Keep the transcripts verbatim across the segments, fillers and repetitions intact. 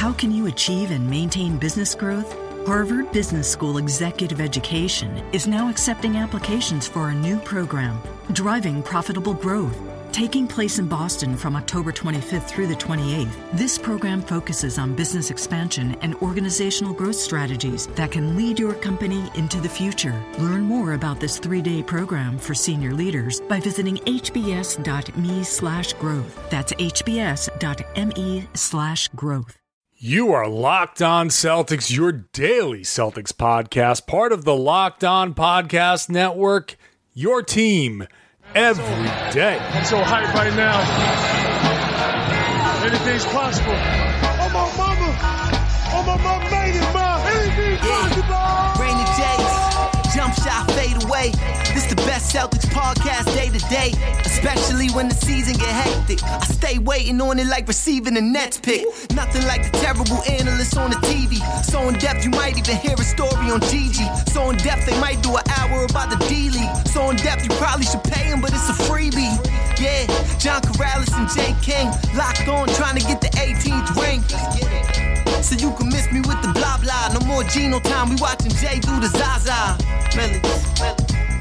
How can you achieve and maintain business growth? Harvard Business School Executive Education is now accepting applications for a new program, Driving Profitable Growth. Taking place in Boston from October twenty-fifth through the twenty-eighth, this program focuses on business expansion and organizational growth strategies that can lead your company into the future. Learn more about this three-day program for senior leaders by visiting hbs.me slash growth. That's hbs.me slash growth. You are Locked On Celtics, your daily Celtics podcast, part of the Locked On Podcast Network, your team every day. I'm so hyped right now. Anything's possible. Oh, my mama. Oh, my mama made it, ma. Anything's possible. Rainy days, jump shot, fade away. This the best Celtics podcast day to day, especially when the season get hectic. I stay waiting on it like receiving a Nets pick. Nothing like the terrible analysts on the T V. So in depth, you might even hear a story on Gigi. So in depth, they might do an hour about the D-League. So in depth, you probably should pay him, but it's a freebie. Yeah, John Corrales and Jay King locked on, trying to get the eighteenth ring. So you can miss me with the blah blah. No more Geno time, we watching Jay do the Zaza. Melly, melly.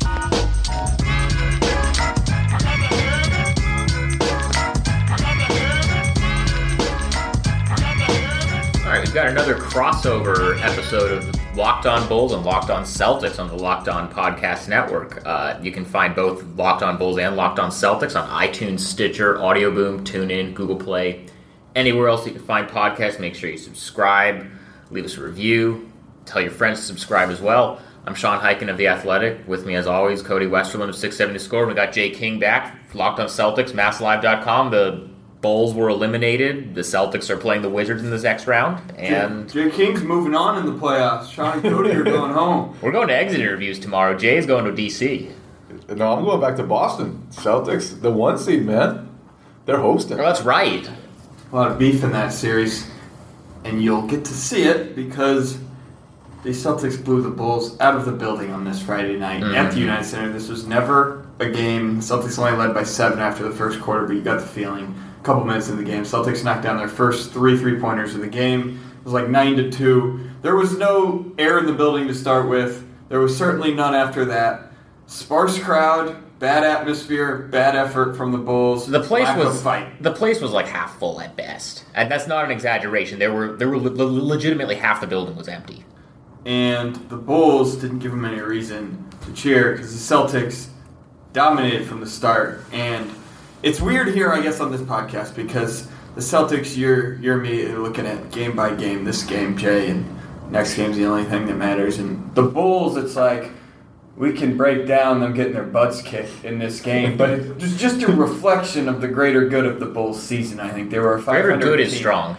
All right, we've got another crossover episode of Locked On Bulls and Locked On Celtics on the Locked On Podcast Network. Uh, you can find both Locked On Bulls and Locked On Celtics on iTunes, Stitcher, Audio Boom, TuneIn, Google Play, anywhere else you can find podcasts. Make sure you subscribe, leave us a review, tell your friends to subscribe as well. I'm Sean Highkin of The Athletic. With me, as always, Cody Westerlund of six seventy Score. We got Jay King back, Locked On Celtics, mass live dot com. The Bulls were eliminated. The Celtics are playing the Wizards in this next round. And Jay, Jay King's moving on in the playoffs. Sean and Cody are going home. We're going to exit interviews tomorrow. Jay's going to D C. No, I'm going back to Boston. Celtics, the one seed, man. They're hosting. Oh, that's right. A lot of beef in that series. And you'll get to see it because the Celtics blew the Bulls out of the building on this Friday night mm-hmm. at the United Center. This was never a game. Celtics only led by seven after the first quarter, but you got the feeling a couple minutes in the game. Celtics knocked down their first three three-pointers of the game. It was like nine to two. There was no air in the building to start with. There was certainly none after that. Sparse crowd, bad atmosphere, bad effort from the Bulls. The place lack was of fight. The place was like half full at best, and that's not an exaggeration. There were there were le- legitimately half the building was empty. And the Bulls didn't give them any reason to cheer because the Celtics dominated from the start. And it's weird here, I guess, on this podcast because the Celtics, you're you're immediately looking at game by game, this game, Jay, and next game's the only thing that matters. And the Bulls, it's like we can break down them getting their butts kicked in this game, but it's just a reflection of the greater good of the Bulls season, I think. They were a five hundred Greater good team. is strong.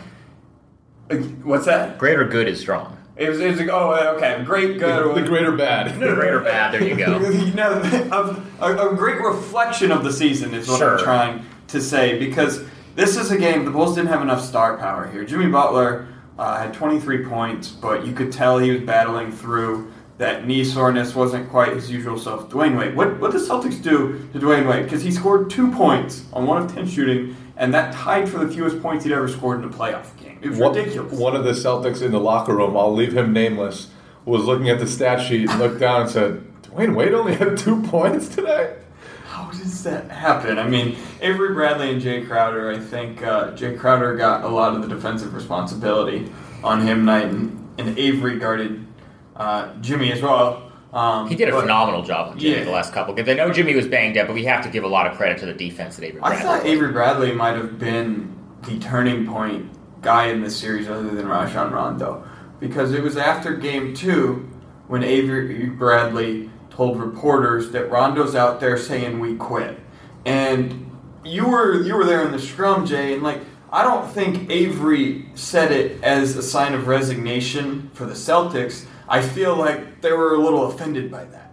What's that? Greater good is strong. It was, it was like, oh, okay, great good. The greater bad. The greater bad, there you go. you know, a, a great reflection of the season is what sure. I'm trying to say, because this is a game, the Bulls didn't have enough star power here. Jimmy Butler uh, had twenty-three points, but you could tell he was battling through that knee soreness, wasn't quite his usual self. Dwayne Wade, what, what did the Celtics do to Dwayne Wade? Because he scored two points on one of ten shooting, and that tied for the fewest points he'd ever scored in a playoff game. It was one, ridiculous. One of the Celtics in the locker room, I'll leave him nameless, was looking at the stat sheet and looked down and said, Dwayne Wade only had two points today? How does that happen? I mean, Avery Bradley and Jay Crowder, I think uh, Jay Crowder got a lot of the defensive responsibility on him tonight, and, and Avery guarded uh, Jimmy as well. Um, he did a but, phenomenal job on Jimmy yeah. the last couple games. I know Jimmy was banged up, but we have to give a lot of credit to the defense that Avery Bradley I thought played. Avery Bradley might have been the turning point guy in this series other than Rajon Rondo, because it was after game two when Avery Bradley told reporters that Rondo's out there saying we quit. And you were you were there in the scrum, Jay, and like I don't think Avery said it as a sign of resignation for the Celtics. I feel like they were a little offended by that.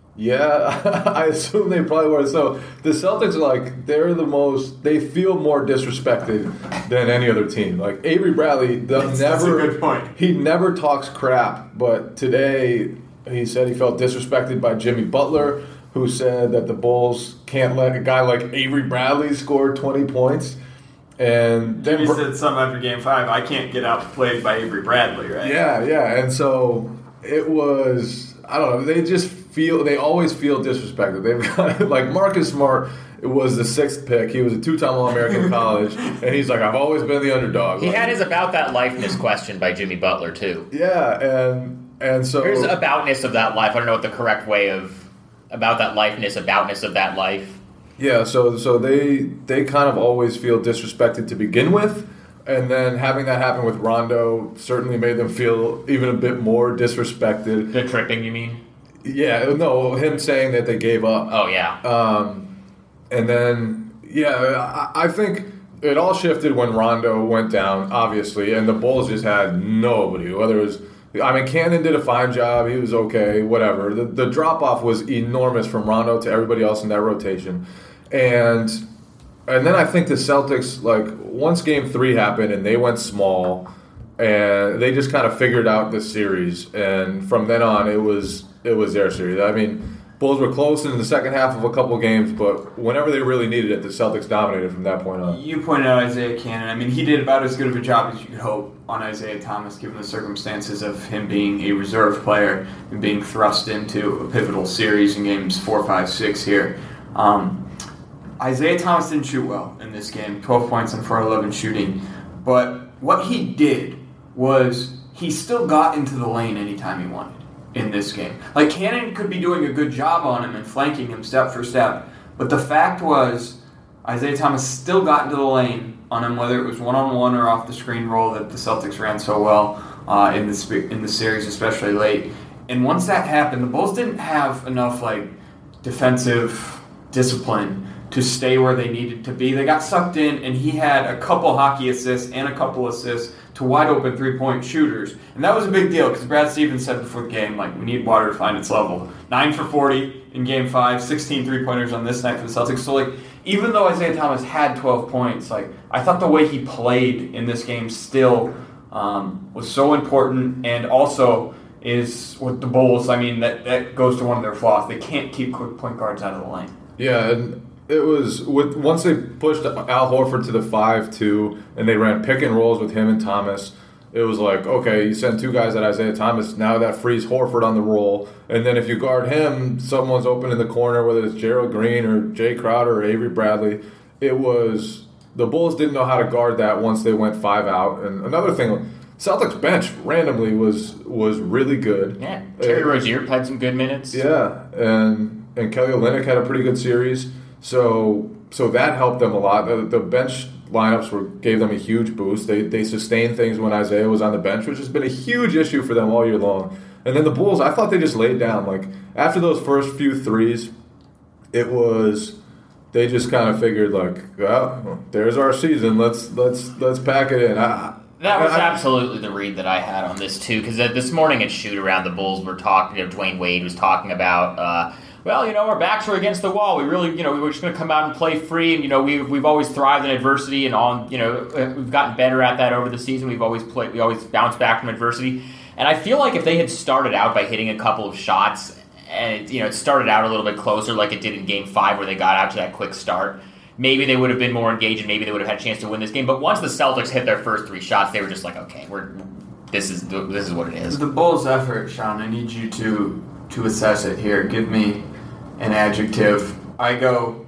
Yeah, I assume they probably were. So the Celtics, like, they're the most, they feel more disrespected than any other team. Like, Avery Bradley does that's, never, that's a good point. He never talks crap, but today he said he felt disrespected by Jimmy Butler, who said that the Bulls can't let a guy like Avery Bradley score twenty points. And then Jimmy said something after Game Five. I can't get outplayed by Avery Bradley, right? Yeah, yeah. And so it was. I don't know. They just feel. They always feel disrespected. They've got like Marcus Smart. It was the sixth pick. He was a two-time All-American in college, and he's like, I've always been the underdog. He like, had his about that lifeness question by Jimmy Butler too. Yeah, and and so here's aboutness of that life. I don't know what the correct way of about that lifeness, aboutness of that life. Yeah, so so they they kind of always feel disrespected to begin with, and then having that happen with Rondo certainly made them feel even a bit more disrespected. The tripping, you mean? Yeah, no, him saying that they gave up. Oh yeah. Um, and then yeah, I, I think it all shifted when Rondo went down, obviously, and the Bulls just had nobody. Whether it was, I mean, Cannon did a fine job. He was okay, whatever. The the drop off was enormous from Rondo to everybody else in that rotation. And and then I think the Celtics, like, once Game three happened and they went small, and they just kind of figured out the series. And from then on, it was it was their series. I mean, Bulls were close in the second half of a couple games, but whenever they really needed it, the Celtics dominated from that point on. You pointed out Isaiah Cannon. I mean, he did about as good of a job as you could hope on Isaiah Thomas, given the circumstances of him being a reserve player and being thrust into a pivotal series in games four, five, six here. Um, Isaiah Thomas didn't shoot well in this game, twelve points on four eleven shooting. But what he did was he still got into the lane anytime he wanted in this game. Like, Cannon could be doing a good job on him and flanking him step for step. But the fact was, Isaiah Thomas still got into the lane on him, whether it was one-on-one or off the screen roll that the Celtics ran so well uh, in, the, in the series, especially late. And once that happened, the Bulls didn't have enough, like, defensive discipline to stay where they needed to be. They got sucked in, and he had a couple hockey assists and a couple assists to wide-open three-point shooters. And that was a big deal, because Brad Stevens said before the game, like, we need water to find its level. nine for forty in Game five, sixteen three-pointers on this night for the Celtics. So, like, even though Isaiah Thomas had twelve points, like, I thought the way he played in this game still um, was so important, and also is with the Bulls, I mean, that, that goes to one of their flaws. They can't keep quick point guards out of the lane. Yeah, and it was with once they pushed Al Horford to the five two and they ran pick and rolls with him and Thomas, it was like, okay, you send two guys at Isaiah Thomas, now that frees Horford on the roll, and then if you guard him, someone's open in the corner, whether it's Gerald Green or Jay Crowder or Avery Bradley. It was, the Bulls didn't know how to guard that once they went five out. And another thing, Celtics bench randomly was was really good. Yeah, Terry uh, Rozier played some good minutes. Yeah, and and Kelly Olynyk had a pretty good series. So so that helped them a lot. The, the bench lineups were gave them a huge boost. They they sustained things when Isaiah was on the bench, which has been a huge issue for them all year long. And then the Bulls, I thought they just laid down. Like, after those first few threes, it was they just kind of figured, like, well, there's our season. Let's let's let's pack it in. I, That was I, absolutely the read that I had on this, too, because this morning at Shoot Around, the Bulls were talking, you know, Dwayne Wade was talking about, uh, well, you know, our backs are against the wall. We really, you know, we were just going to come out and play free, and, you know, we, we've always thrived in adversity, and, on, you know, we've gotten better at that over the season. We've always played, we always bounce back from adversity. And I feel like if they had started out by hitting a couple of shots, and, it, you know, it started out a little bit closer like it did in Game five where they got out to that quick start, maybe they would have been more engaged and maybe they would have had a chance to win this game. But once the Celtics hit their first three shots, they were just like, okay, we're this is this is what it is. The Bulls' effort, Sean, I need you to to assess it here. Give me an adjective. I go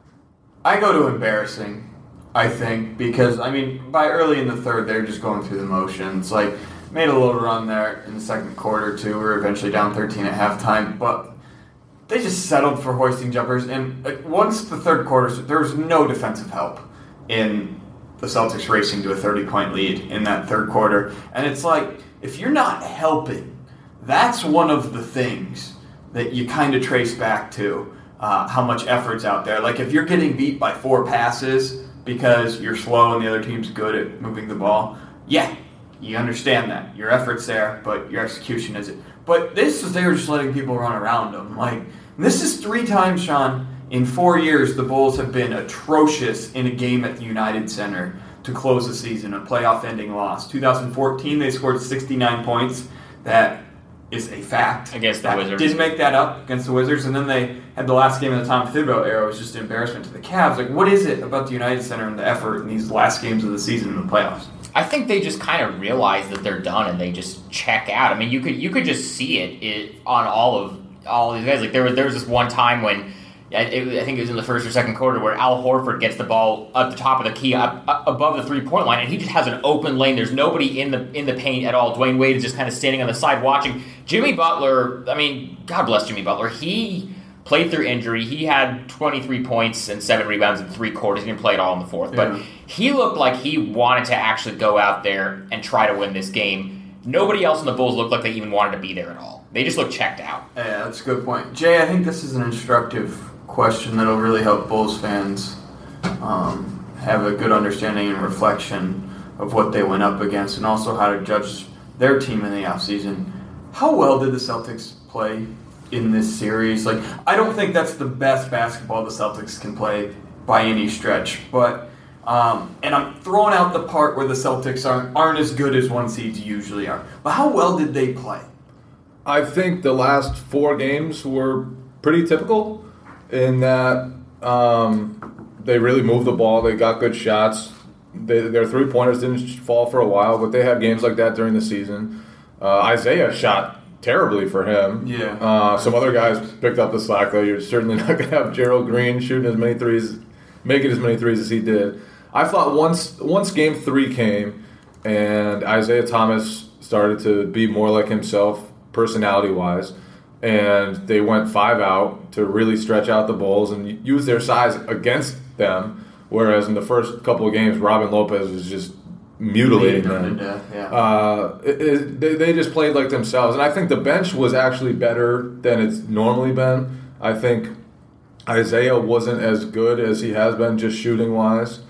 I go to embarrassing, I think, because, I mean, by early in the third, they're just going through the motions. Like, made a little run there in the second quarter, too. We were eventually down thirteen at halftime, but they just settled for hoisting jumpers, and once the third quarter, there was no defensive help in the Celtics racing to a thirty-point lead in that third quarter. And it's like, if you're not helping, that's one of the things that you kind of trace back to uh, how much effort's out there. Like, if you're getting beat by four passes because you're slow and the other team's good at moving the ball, yeah, you understand that. Your effort's there, but your execution isn't. But this is, they were just letting people run around them. Like, this is three times, Sean, in four years the Bulls have been atrocious in a game at the United Center to close the season, a playoff-ending loss. twenty fourteen, they scored sixty-nine points. That is a fact. Against the that Wizards. Didn't make that up against the Wizards, and then they had the last game of the Tom Thibodeau era. It was just an embarrassment to the Cavs. Like, what is it about the United Center and the effort in these last games of the season in the playoffs? I think they just kind of realize that they're done and they just check out. I mean, you could you could just see it, it on all of all these guys. Like there was there was this one time when it, I think it was in the first or second quarter where Al Horford gets the ball up the top of the key, up, up above the three point line, and he just has an open lane. There's nobody in the in the paint at all. Dwayne Wade is just kind of standing on the side watching. Jimmy Butler, I mean, God bless Jimmy Butler. He played through injury. He had twenty-three points and seven rebounds in three quarters. He didn't play it all in the fourth. Yeah. But he looked like he wanted to actually go out there and try to win this game. Nobody else in the Bulls looked like they even wanted to be there at all. They just looked checked out. Yeah, that's a good point. Jay, I think this is an instructive question that'll really help Bulls fans um, have a good understanding and reflection of what they went up against and also how to judge their team in the offseason. How well did the Celtics play in this series? Like, I don't think that's the best basketball the Celtics can play by any stretch, but um, and I'm throwing out the part where the Celtics aren't aren't as good as one seeds usually are. But how well did they play? I think the last four games were pretty typical in that um, they really moved the ball. They got good shots. They, their three-pointers didn't fall for a while, but they had games like that during the season. Uh, Isaiah shot terribly for him. Yeah. Uh, some other guys picked up the slack, though. You're certainly not going to have Gerald Green shooting as many threes, making as many threes as he did. I thought once once game three came and Isaiah Thomas started to be more like himself personality-wise, and they went five out to really stretch out the Bulls and use their size against them, whereas in the first couple of games, Robin Lopez was just mutilating them. To death, yeah. uh, it, it, they, they just played like themselves. And I think the bench was actually better than it's normally been. I think Isaiah wasn't as good as he has been just shooting-wise.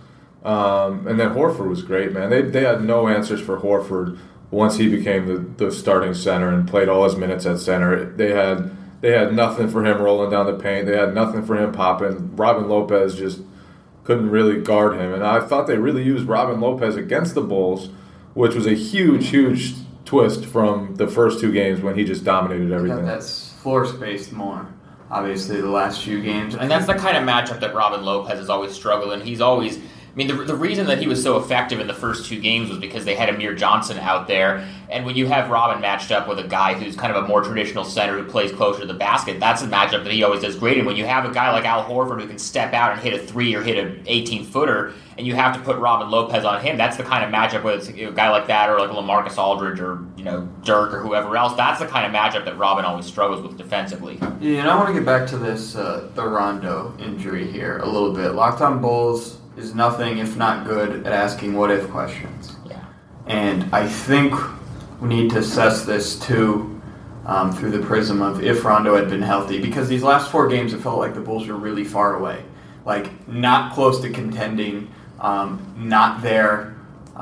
Um, and then Horford was great, man. They they had no answers for Horford once he became the, the starting center and played all his minutes at center. They had they had nothing for him rolling down the paint. They had nothing for him popping. Robin Lopez just couldn't really guard him. And I thought they really used Robin Lopez against the Bulls, which was a huge, huge twist from the first two games when he just dominated everything. That's floor spaced more, obviously, the last few games. And that's the kind of matchup that Robin Lopez has always struggled in. He's always... I mean, the, the reason that he was so effective in the first two games was because they had Amir Johnson out there. And when you have Robin matched up with a guy who's kind of a more traditional center who plays closer to the basket, that's a matchup that he always does great in. When you have a guy like Al Horford who can step out and hit a three or hit an eighteen-footer, and you have to put Robin Lopez on him, that's the kind of matchup where it's a guy like that or like LaMarcus Aldridge or, you know, Dirk or whoever else. That's the kind of matchup that Robin always struggles with defensively. Yeah, and I want to get back to this, uh, the Rondo injury here a little bit. Locked On Bulls is nothing if not good at asking what-if questions. Yeah. And I think we need to assess this, too, um, through the prism of if Rondo had been healthy. Because these last four games, it felt like the Bulls were really far away. Like, not close to contending, um, not there.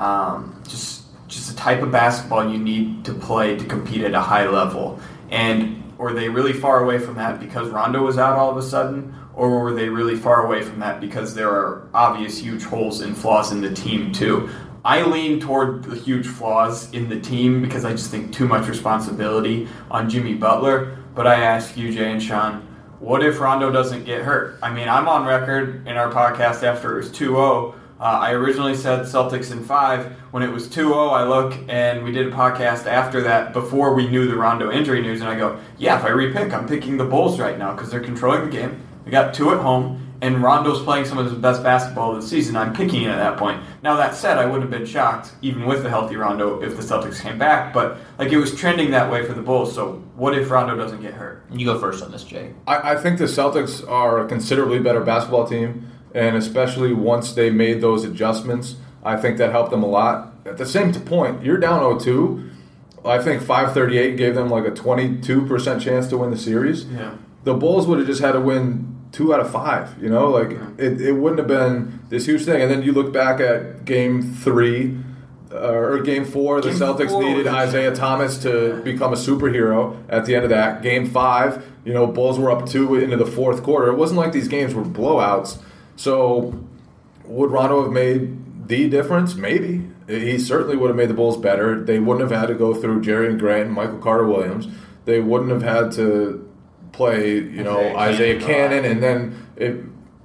Um, just, just the type of basketball you need to play to compete at a high level. And were they really far away from that because Rondo was out all of a sudden? Or were they really far away from that because there are obvious huge holes and flaws in the team, too? I lean toward the huge flaws in the team because I just think too much responsibility on Jimmy Butler. But I ask you, Jay and Sean, what if Rondo doesn't get hurt? I mean, I'm on record in our podcast after it was two oh. Uh, I originally said Celtics in five. When it was two oh, I look, and we did a podcast after that before we knew the Rondo injury news, and I go, yeah, if I repick, I'm picking the Bulls right now because they're controlling the game. We got two at home, and Rondo's playing some of his best basketball of the season. I'm picking it at that point. Now, that said, I wouldn't have been shocked, even with the healthy Rondo, if the Celtics came back. But like it was trending that way for the Bulls, so what if Rondo doesn't get hurt? You go first on this, Jay. I, I think the Celtics are a considerably better basketball team, and especially once they made those adjustments, I think that helped them a lot. At the same point, you're down oh two. I think five thirty-eight gave them like a twenty-two percent chance to win the series. Yeah. The Bulls would have just had to win two out of five, you know, like it, it wouldn't have been this huge thing. And then you look back at game three uh, or game four, the game Celtics four needed Isaiah Thomas to yeah. become a superhero at the end of that. Game five, you know, Bulls were up two into the fourth quarter. It wasn't like these games were blowouts. So would Rondo have made the difference? Maybe. He certainly would have made the Bulls better. They wouldn't have had to go through Jerry and Grant and Michael Carter-Williams. they wouldn't have had to play, you know, Isaiah, Isaiah Cannon, and then it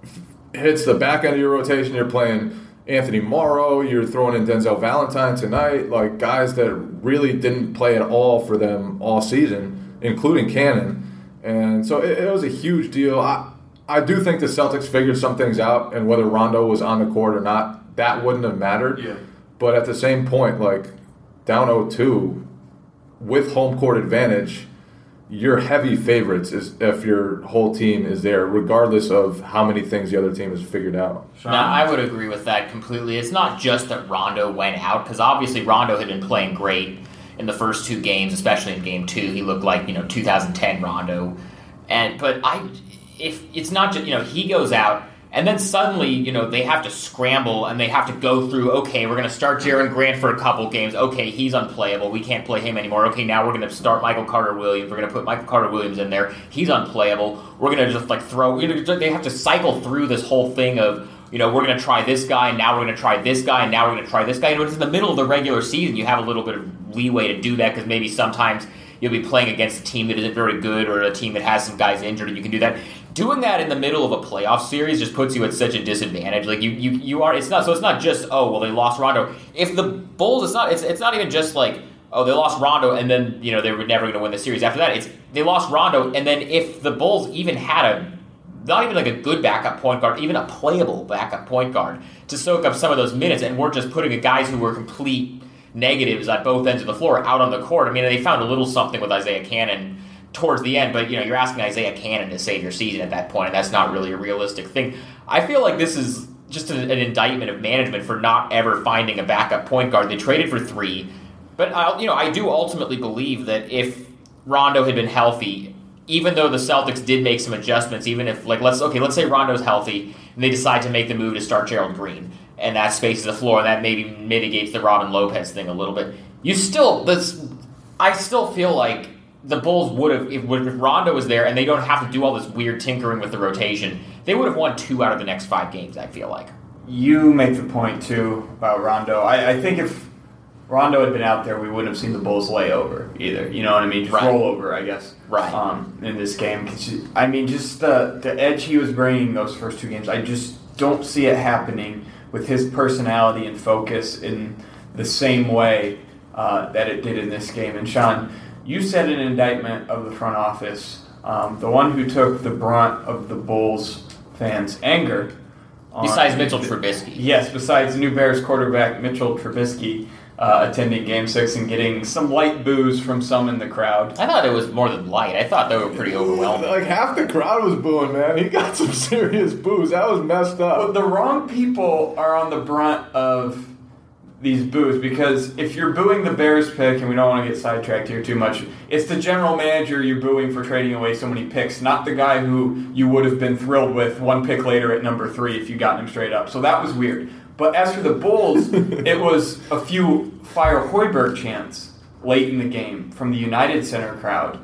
hits the back end of your rotation. You're playing Anthony Morrow, you're throwing in Denzel Valentine tonight, like guys that really didn't play at all for them all season, including Cannon. And so it, it was a huge deal. I, I do think the Celtics figured some things out, and whether Rondo was on the court or not, that wouldn't have mattered. Yeah. But at the same point, like, down oh two, with home court advantage, your heavy favorites is if your whole team is there, regardless of how many things the other team has figured out. No, I would agree with that completely. It's not just that Rondo went out, because obviously Rondo had been playing great in the first two games, especially in game two. He looked like, you know, two thousand ten Rondo. And but I if it's not just, you know, he goes out and then suddenly, you know, they have to scramble and they have to go through, okay, we're going to start Jaren Grant for a couple games. Okay, he's unplayable. We can't play him anymore. Okay, now we're going to start Michael Carter-Williams. We're going to put Michael Carter-Williams in there. He's unplayable. We're going to just, like, throw... You know, they have to cycle through this whole thing of, you know, we're going to try this guy, and now we're going to try this guy, and now we're going to try this guy. You know, it's in the middle of the regular season. You have a little bit of leeway to do that because maybe sometimes you'll be playing against a team that isn't very good or a team that has some guys injured, and you can do that. Doing that in the middle of a playoff series just puts you at such a disadvantage. Like you, you, you are. It's not. So it's not just, oh well, they lost Rondo. If the Bulls, it's not. It's it's not even just like, oh, they lost Rondo and then, you know, they were never going to win the series after that. It's they lost Rondo, and then if the Bulls even had a not even like a good backup point guard, even a playable backup point guard to soak up some of those minutes, and we're just putting guys who were complete negatives at both ends of the floor out on the court. I mean, they found a little something with Isaiah Cannon towards the end, but you know, you're asking Isaiah Cannon to save your season at that point, and that's not really a realistic thing. I feel like this is just an, an indictment of management for not ever finding a backup point guard. They traded for three, but I, you know, I do ultimately believe that if Rondo had been healthy, even though the Celtics did make some adjustments, even if like let's okay, let's say Rondo's healthy and they decide to make the move to start Gerald Green, and that spaces the floor, and that maybe mitigates the Robin Lopez thing a little bit. You still, this, I still feel like the Bulls would have, if, if Rondo was there and they don't have to do all this weird tinkering with the rotation, they would have won two out of the next five games, I feel like. You make the point, too, about Rondo. I, I think if Rondo had been out there, we wouldn't have seen the Bulls lay over either. You know what I mean? Just right. roll over, I guess, right. um, in this game. I mean, just the, the edge he was bringing those first two games, I just don't see it happening with his personality and focus in the same way uh, that it did in this game. And Sean, you said an indictment of the front office, um, the one who took the brunt of the Bulls fans' anger. Besides Mitchell Trubisky. Yes, besides new Bears quarterback Mitchell Trubisky uh, attending Game six and getting some light boos from some in the crowd. I thought it was more than light. I thought they were pretty overwhelming. Like, half the crowd was booing, man. He got some serious boos. That was messed up. But the wrong people are on the brunt of these boos, because if you're booing the Bears pick, and we don't want to get sidetracked here too much, it's the general manager you're booing for trading away so many picks, not the guy who you would have been thrilled with one pick later at number three if you got him straight up. So that was weird. But as for the Bulls, it was a few Fire Hoiberg chants late in the game from the United Center crowd,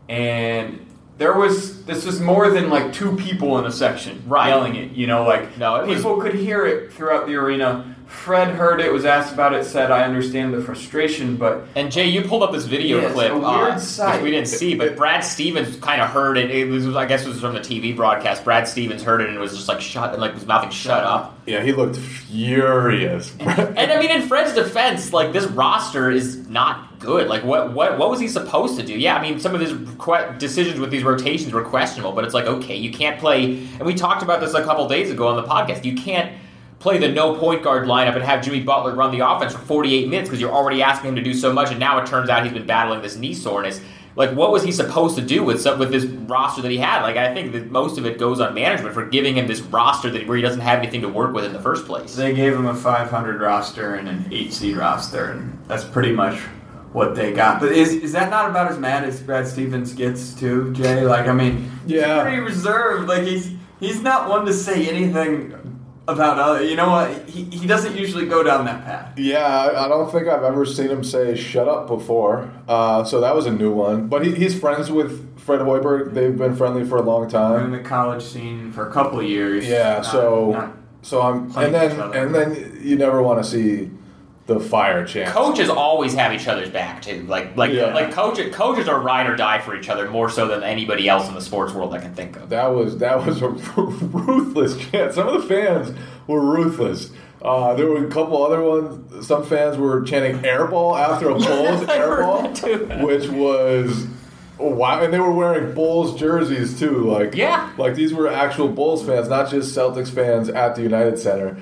and there was this was more than like two people in a section right. yelling it. You know, like no, it people was... could hear it throughout the arena. Fred heard it, was asked about it, said, I understand the frustration, but... And Jay, you pulled up this video yeah, clip, a weird uh, sight. which we didn't see, but Brad Stevens kind of heard it. It was, I guess it was from the T V broadcast. Brad Stevens heard it and was just like, shut, and like his mouth like, shut up. Yeah, he looked furious. and, and I mean, in Fred's defense, like, this roster is not good. Like, what what what was he supposed to do? Yeah, I mean, some of his que- decisions with these rotations were questionable, but it's like, okay, you can't play... And we talked about this a couple days ago on the podcast. You can't play the no point guard lineup and have Jimmy Butler run the offense for forty-eight minutes because you're already asking him to do so much, and now it turns out he's been battling this knee soreness. Like, what was he supposed to do with some, with this roster that he had? Like, I think that most of it goes on management for giving him this roster that where he doesn't have anything to work with in the first place. They gave him a five hundred roster and an eight seed roster, and that's pretty much what they got. But is is that not about as mad as Brad Stevens gets too, Jay? Like, I mean, yeah, he's pretty reserved. Like, he's he's not one to say anything about other, you know what? He he doesn't usually go down that path. Yeah, I don't think I've ever seen him say "shut up" before. Uh, so that was a new one. But he, he's friends with Fred Hoiberg. They've been friendly for a long time. In the college scene for a couple of years. Yeah. Not, so not so I'm and then and then you never want to see the fire chance. Coaches always have each other's back too. Like like Yeah. like coaches coaches are ride or die for each other more so than anybody else in the sports world I can think of. That was that was a ruthless chant. Some of the fans were ruthless. Uh, there were a couple other ones. Some fans were chanting "airball" after a Bulls airball, which was wow. And they were wearing Bulls jerseys too. Like Yeah. like these were actual Bulls fans, not just Celtics fans at the United Center.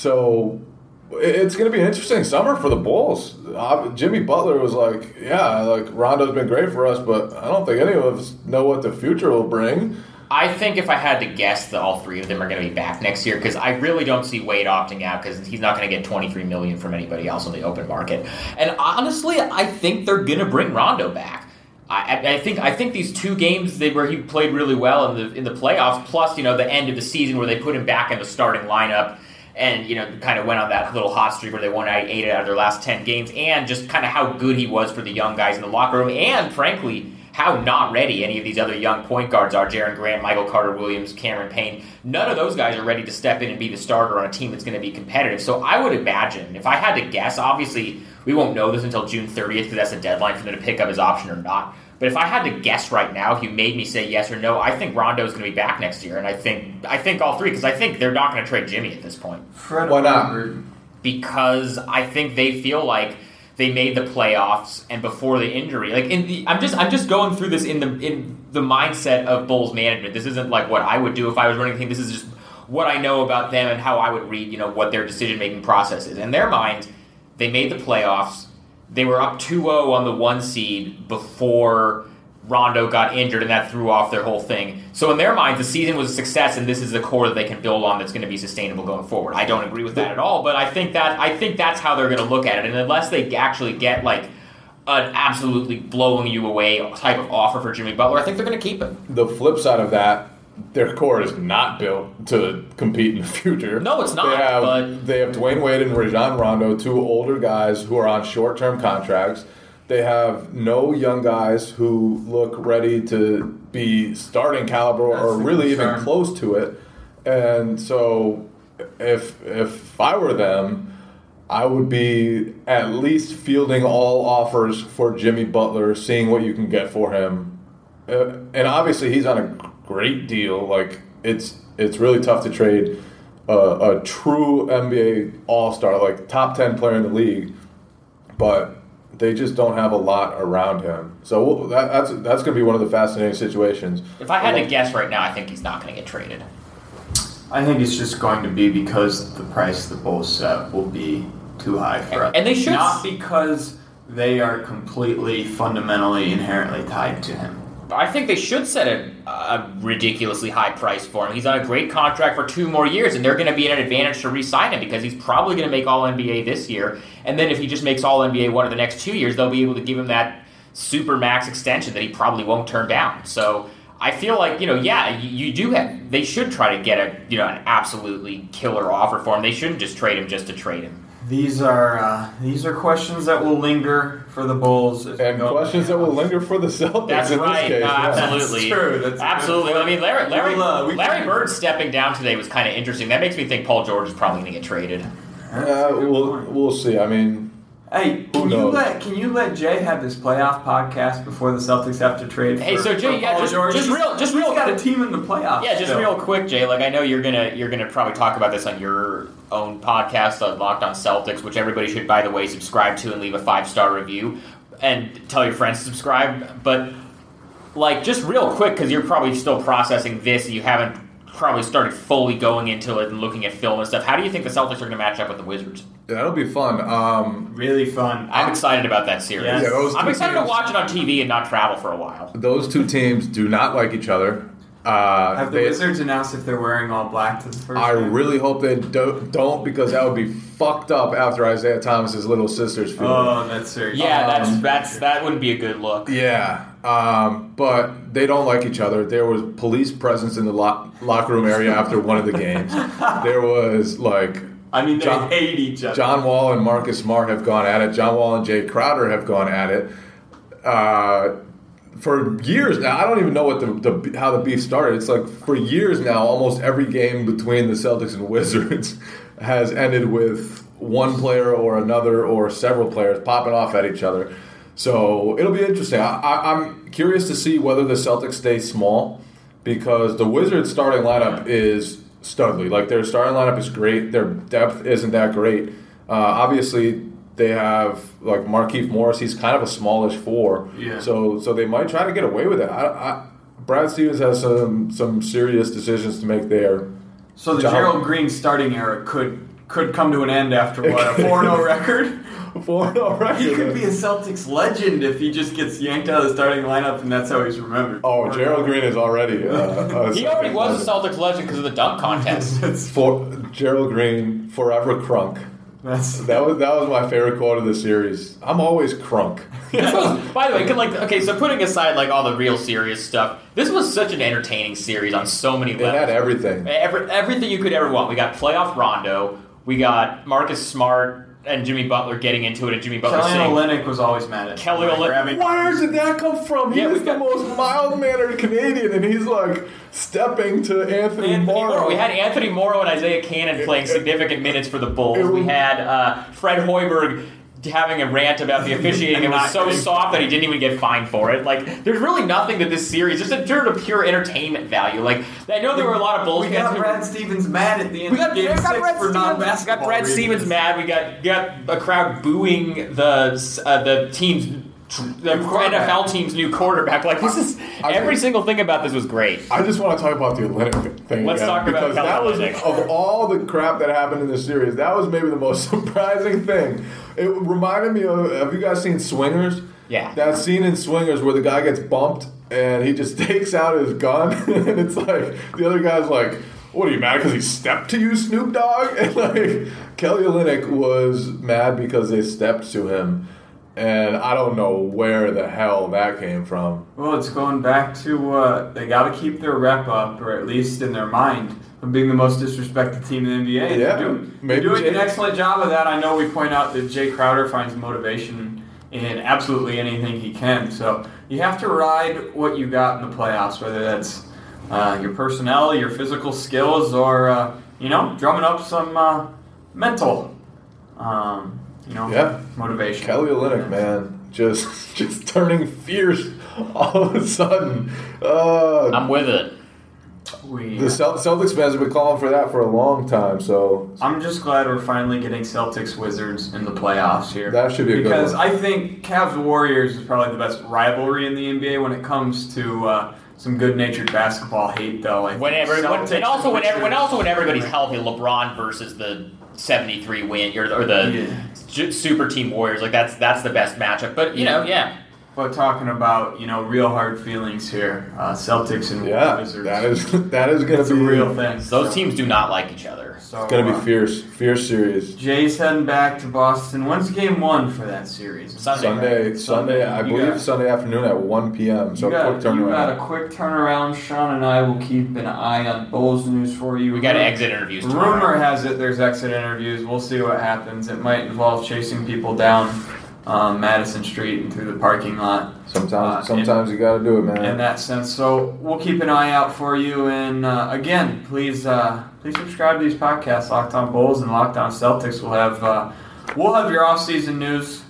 So it's going to be an interesting summer for the Bulls. Uh, Jimmy Butler was like, "Yeah, like Rondo's been great for us, but I don't think any of us know what the future will bring." I think if I had to guess that all three of them are going to be back next year, because I really don't see Wade opting out because he's not going to get twenty-three million dollars from anybody else on the open market. And honestly, I think they're going to bring Rondo back. I, I think I think these two games they, where he played really well in the in the playoffs, plus you know the end of the season where they put him back in the starting lineup. And, you know, kind of went on that little hot streak where they won eight out of their last ten games. And just kind of how good he was for the young guys in the locker room. And, frankly, how not ready any of these other young point guards are. Jaren Grant, Michael Carter-Williams, Cameron Payne. None of those guys are ready to step in and be the starter on a team that's going to be competitive. So I would imagine, if I had to guess, obviously we won't know this until June thirtieth because that's the deadline for them to pick up his option or not. But if I had to guess right now, if you made me say yes or no, I think Rondo's going to be back next year, and I think I think all three because I think they're not going to trade Jimmy at this point. Fred Why not? Hoiberg. Because I think they feel like they made the playoffs, and before the injury, like in the, I'm just I'm just going through this in the in the mindset of Bulls management. This isn't like what I would do if I was running the team. This is just what I know about them and how I would read, you know, what their decision making process is. In their mind, they made the playoffs. They were up two oh on the one seed before Rondo got injured, and that threw off their whole thing. So in their minds, the season was a success, and this is the core that they can build on that's going to be sustainable going forward. I don't agree with that at all, but I think that I think that's how they're going to look at it. And unless they actually get like an absolutely blowing you away type of offer for Jimmy Butler, I think they're going to keep him. The flip side of that, their core is not built to compete in the future. No, it's not, They have, but- they have Dwayne Wade and Rajon Rondo, two older guys who are on short-term contracts. They have no young guys who look ready to be starting caliber That's or the really concern. even close to it. And so if if I were them, I would be at least fielding all offers for Jimmy Butler, seeing what you can get for him. Uh, and obviously he's on a great deal. Like it's it's really tough to trade a, a true N B A all-star, like top ten player in the league. But they just don't have a lot around him. So that, that's that's going to be one of the fascinating situations. If I had to guess right now, I think he's not going to get traded. I think it's just going to be because the price the Bulls set will be too high for us. And they should- Not because they are completely, fundamentally, inherently tied to him. I think they should set a, a ridiculously high price for him. He's on a great contract for two more years, and they're going to be at an advantage to re-sign him because he's probably going to make All N B A this year. And then if he just makes All N B A one of the next two years, they'll be able to give him that super max extension that he probably won't turn down. So I feel like, you know, yeah, you, you do have. They should try to get a, you know, an absolutely killer offer for him. They shouldn't just trade him just to trade him. These are uh, these are questions that will linger for the Bulls. as we And go questions that will linger for the Celtics That's in right. this case. No, yeah. absolutely. That's true. That's a good absolutely. I mean, Larry Larry, We'll, uh, we Larry can- Bird stepping down today was kind of interesting. That makes me think Paul George is probably going to get traded. Uh, we'll, we'll see. I mean, Hey, Who can you knows? let can you let Jay have this playoff podcast before the Celtics have to trade? Hey, for, so Jay, for yeah, Paul just- George? just He's- real- just he's real got a quick- team in the playoffs. Yeah, just still. real quick, Jay. Like I know you're gonna you're gonna probably talk about this on your own podcast on Locked On Celtics, which everybody should, by the way, subscribe to and leave a five star review and tell your friends to subscribe. But like, just real quick, because you're probably still processing this, and you haven't probably started fully going into it and looking at film and stuff. How do you think the Celtics are going to match up with the Wizards? that'll be fun. Um, Really fun. I'm excited about that series. Yes. Yeah, those I'm two excited to teams- watch it on T V and not travel for a while. those two teams do not like each other. Uh, Have the they- Wizards announced if they're wearing all black to the first I game? really hope they do, don't, because that would be fucked up after Isaiah Thomas's little sister's funeral. Oh, that's serious. Yeah, that's Um, that's that wouldn't be a good look. Yeah, um, but they don't like each other. There was police presence in the lo- locker room area after one of the games. There was like I mean, they John- hate each other. John Wall and Marcus Smart have gone at it. John Wall and Jay Crowder have gone at it uh, for years now. I don't even know what the, the how the beef started. It's like for years now, almost every game between the Celtics and Wizards has ended with one player or another or several players popping off at each other. So it'll be interesting. I, I, I'm curious to see whether the Celtics stay small because the Wizards' starting lineup is studly. Like, their starting lineup is great. Their depth isn't that great. Uh, obviously, they have, like, Markieff Morris. He's kind of a smallish four. Yeah. So so they might try to get away with it. I, I, Brad Stevens has some, some serious decisions to make there. So the John, Gerald Green starting era could could come to an end after, what, a four and oh record? four and oh record. He could be a Celtics legend if he just gets yanked out of the starting lineup and that's how he's remembered. Oh, Gerald Green is already uh, a He already was a Celtics legend because of the dunk contest. For, Gerald Green, forever crunk. That's That was that was my favorite quote of the series. I'm always crunk. This was, by the way, could, like, okay, so putting aside like all the real serious stuff, this was such an entertaining series on so many It levels. had everything. Every, everything you could ever want. We got playoff Rondo. We got Marcus Smart and Jimmy Butler getting into it, and Jimmy Butler Kelly saying, Olynyk was always mad at Kelly him, like, Olynyk- grabbing- Where did that come from? He Yeah, is we the got- most mild-mannered Canadian, and he's like stepping to Anthony, Anthony Morrow. Morrow. We had Anthony Morrow and Isaiah Cannon playing significant minutes for the Bulls. it was- We had uh, Fred Hoiberg having a rant about the officiating. It was so soft that he didn't even get fined for it. Like, there's really nothing that this series, just in terms of pure entertainment value. Like, I know there were a lot of Bulls We fans got who- Brad Stevens mad at the end We got, of game we got six Brad for Stevens, non-basketball got Brad reasons. Stevens mad. We got got a crowd booing the uh, the team's the N F L team's new quarterback. Like, this is I- every single thing about this was great. I just want to talk about the Olynyk thing Let's again, talk about because Kelly that was Olynyk. of all the crap that happened in this series, that was maybe the most surprising thing. It reminded me of, have you guys seen Swingers? Yeah. That scene in Swingers where the guy gets bumped and he just takes out his gun and it's like the other guy's like, what are you mad because he stepped to you, Snoop Dogg? And like Kelly Olynyk was mad because they stepped to him. And I don't know where the hell that came from. Well, it's going back to uh, they got to keep their rep up, or at least in their mind, of being the most disrespected team in the N B A. Yeah, they're doing, maybe they're doing Jay- an excellent job of that. I know we point out that Jay Crowder finds motivation in absolutely anything he can. So you have to ride what you got in the playoffs, whether that's uh, your personnel, your physical skills, or uh, you know, drumming up some uh, mental. Um, You know, Yeah. motivation. Kelly Olynyk, man, just just turning fierce all of a sudden. Uh, I'm with it. We, the Celt- Celtics fans have been calling for that for a long time, so I'm just glad we're finally getting Celtics Wizards in the playoffs here. That should be a good because one. I think Cavs Warriors is probably the best rivalry in the N B A when it comes to uh, some good-natured basketball hate, though. I think Whenever, when, Celtics and also and whenever, when Wizards- also when everybody's healthy, LeBron versus the seventy-three win or, or the Yeah. Ju- super team Warriors, like that's that's the best matchup. But you know, yeah, But talking about, you know, real hard feelings here, uh, Celtics and yeah, Wizards. that is that is going It's to a be real thing. those So- teams do not like each other. So, It's going to be uh, fierce, fierce series. Jay's heading back to Boston. When's game one for that series? Sunday. Sunday, Sunday, I You believe got- Sunday afternoon at one p.m. So you got, quick turnaround. You got a quick turnaround. Sean and I will keep an eye on Bulls news for you. We got Rumor- exit interviews tomorrow. Rumor has it there's exit interviews. We'll see what happens. It might involve chasing people down um, Madison Street and through the parking lot. Sometimes, Uh, sometimes you got to do it, man. In that sense, so we'll keep an eye out for you. And uh, again, please, uh, please subscribe to these podcasts, Locked On Bulls and Locked On Celtics. We'll have, uh, we'll have your off-season news.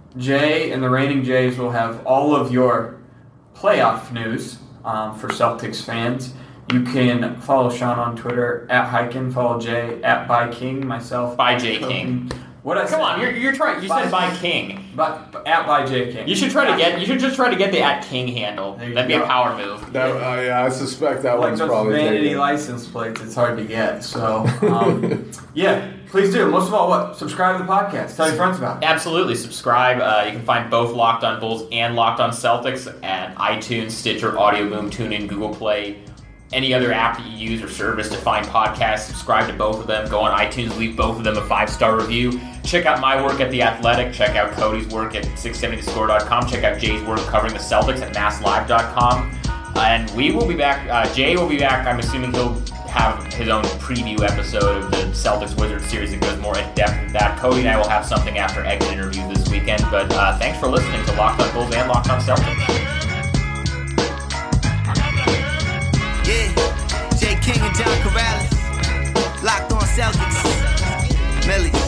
Jay and the reigning Jays will have all of your playoff news um, for Celtics fans. You can follow Sean on Twitter at Hyken. Follow Jay at By King. Myself By J King. What I Come on, you're you're trying. You said by King. But at By J King. You should try to get. You should just try to get the at King handle. There you That'd be go. a power move. that, uh, yeah, I suspect that Like one's those probably vanity taken. license plates, it's hard to get. So, um, yeah, please do. Most of all, what? Subscribe to the podcast. Tell your friends about it. Absolutely. Subscribe. Uh, you can find both Locked On Bulls and Locked On Celtics at iTunes, Stitcher, Audio Boom, TuneIn, Google Play, any other app that you use or service to find podcasts. Subscribe to both of them. Go on iTunes, leave both of them a five-star review. Check out my work at The Athletic. Check out Cody's work at six seventy the score dot com. Check out Jay's work covering the Celtics at mass live dot com. And we will be back. Uh, Jay will be back. I'm assuming he'll have his own preview episode of the Celtics-Wizards series that goes more in-depth with that. Cody and I will have something after exit interview this weekend. But uh, thanks for listening to Locked On Bulls and Locked On Celtics. Yeah, Jay King and John Corrales, Locked On Celtics, Millie.